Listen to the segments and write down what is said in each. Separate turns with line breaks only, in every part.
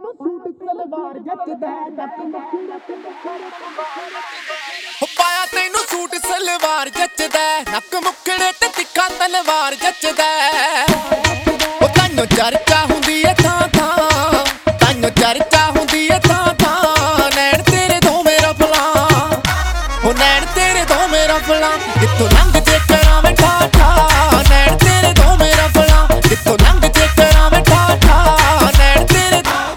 ਤੈਨੂੰ ਸੂਟ ਸਲਵਾਰ ਜੱਚਦਾ ਨੱਕ ਮੁਖੜਾ ਤੇ
ਪਾਇਆ ਤੈਨੂੰ ਸੂਟ ਸਲਵਾਰ ਜੱਚਦਾ ਨੱਕ ਮੁਖੜੇ ਤੇ ਤਿੱਖਾ ਤਲਵਾਰ ਜੱਚਦਾ ਉਹ ਤੈਨੂੰ ਚਰਚਾ ਹੁੰਦੀ ਏ ਥਾਂ ਥਾਂ ਤੈਨੂੰ ਚਰਚਾ ਹੁੰਦੀ ਏ ਥਾਂ ਥਾਂ ਨੈਣ ਤੇਰੇ ਦੋਵੇਂ ਰਫਲਾਂ ਉਹ ਨੈਣ ਤੇਰੇ ਦੋਵੇਂ ਰਫਲਾਂ ਕਿੱਥੋਂ ਲੰਘ ਜੇ ਕਰਾਂ ਮੈਂ ਠਾ ਠਾ ਨੈਣ ਤੇਰੇ ਦੋਵੇਂ ਰਫਲਾਂ ਕਿੱਥੋਂ ਲੰਘ ਜੇ ਕਰਾਂ ਮੈਂ ਠਾ ਠਾ ਨੈਣ ਤੇਰੇ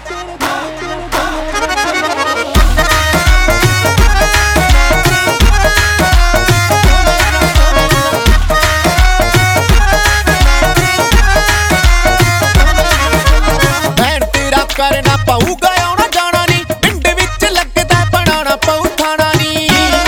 ਕਰਨਾ ਪਊਗਾ ਆਉਣਾ ਜਾਣਾ ਨੀ ਪਿੰਡ ਵਿੱਚ ਲੱਗਦਾ ਬਣਾਉਣਾ ਪਊ ਥਾਣਾ ਨੀ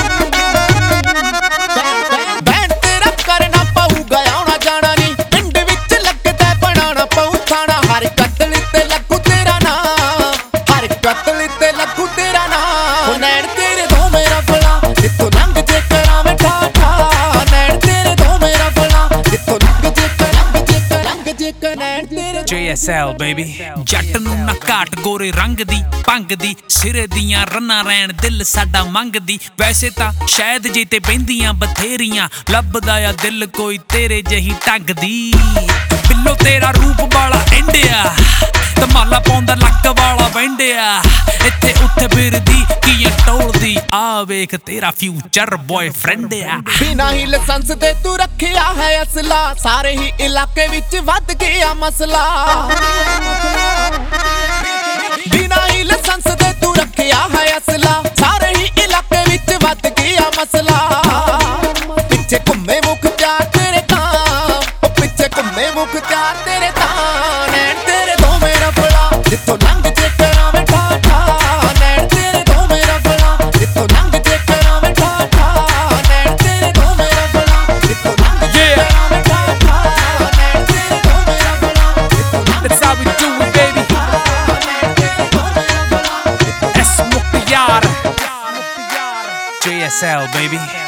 ਬੈਂਡ ਤੇਰਾ ਕਰਨਾ ਪਊਗਾ ਆਉਣਾ ਜਾਣਾ ਨੀ ਪਿੰਡ ਵਿੱਚ ਲੱਗਦਾ ਬਣਾਉਣਾ ਪਊ ਥਾਣਾ ਹਰ ਕਤਲ ਤੇ ਲੱਗੂ ਤੇਰਾ ਨਾਂ ਹਰ ਕਤਲ ਤੇ ਲੱਗੂ ਤੇਰਾ ਨਾਂ ਨੈਣ ਤੇਰੇ ਦੋਵੇਂ ਰਫਲਾਂ ਜਿੱਥੋਂ ਲੰਘ ਜੇ ਕਰਾਂ ਮੈਂ ਠਾ ਠਾ ਨੈਣ ਤੇਰੇ ਦੋਵੇਂ ਰਫਲਾਂ ਜਿੱਥੋਂ ਲੰਘ ਜੇ ਨੈਣ ਤੇਰੇ
JSL baby ਜੱਟ ਨੂੰ ਨਾ ਘਾਟ ਗੋਰੇ ਰੰਗ ਦੀ ਭੰਗ ਦੀ ਸਿਰੇ ਦੀਆਂ ਰੰਨਾਂ ਰਹਿਣ ਦਿਲ ਸਾਡਾ ਮੰਗਦੀ ਵੈਸੇ ਤਾਂ ਸ਼ਾਇਦ ਜੇ ਤੇ ਬਹਿੰਦੀਆਂ ਬਥੇਰੀਆਂ ਲੱਭਦਾ ਆ ਦਿਲ ਕੋਈ ਤੇਰੇ ਜਹੀ ਢੰਗ ਦੀ ਬਿੱਲੋ ਤੇਰਾ ਰੂਪ ਵਾਲਾ ਇੰਡੀਆ ਧਮਾਲਾ ਪਾਉਂਦਾ ਲੱਕ ਵਾਲਾ ਵੈਂਡਿਆ ਇੱਥੇ ਉੱਥੇ ਫਿਰਦੀ ਕੀ ਟੋਲਦੀ ਆ ਵੇਖ ਤੇਰਾ ਫਿਊਚਰ ਬॉयਫ੍ਰੈਂਡ ਆ
ਬਿਨਾਂ ਹੀ ਲਾਇਸੈਂਸ ਤੇ ਤੂੰ ਰੱਖਿਆ ਹੈ ਅਸਲਾ ਸਾਰੇ ਹੀ ਇਲਾਕੇ ਵਿੱਚ ਵੱਧ ਗਿਆ ਮਸਲਾ ਬਿਨਾਂ ਹੀ ਲਾਇਸੈਂਸ ਤੇ ਤੂੰ ਰੱਖਿਆ ਹੈ ਅਸਲਾ ਸਾਰੇ ਹੀ ਇਲਾਕੇ ਵਿੱਚ ਵੱਧ ਗਿਆ ਮਸਲਾ ਪਿੱਛੇ ਘੁੰਮੇ ਮੁਖ ਪਿਆਰ ਤੇਰੇ ਤਾਂ ਉਹ ਪਿੱਛੇ ਘੁੰਮੇ ਮੁਖ ਪਿਆਰ ਤੇਰੇ ਤਾਂ ਨੈਣ ਤੇਰੇ ਦੋਵੇਂ ਰਫਲਾਂ ਜਿੱਥੋਂ ਲੰਘ ਜੇ ਕਰਾਂ ਮੈਂ ਠਾ ਠਾ ਨੈਣ ਤੇਰੇ ਦੋਵੇਂ ਰਫਲਾਂ ਜਿੱਥੋਂ ਲੰਘ ਜੇ ਕਰਾਂ ਮੈਂ ਠਾ ਠਾ ਨੈਣ ਤੇਰੇ ਦੋਵੇਂ ਰਫਲਾਂ ਜਿੱਥੋਂ ਲੰਘ ਜੇ ਕਰਾਂ ਮੈਂ ਠਾ ਠਾ ਨੈਣ ਤੇਰੇ ਦੋਵੇਂ ਰਫਲਾਂ ਜਿੱਥੋਂ ਲੰਘ
That's how we do it baby S Mukhtar JSL baby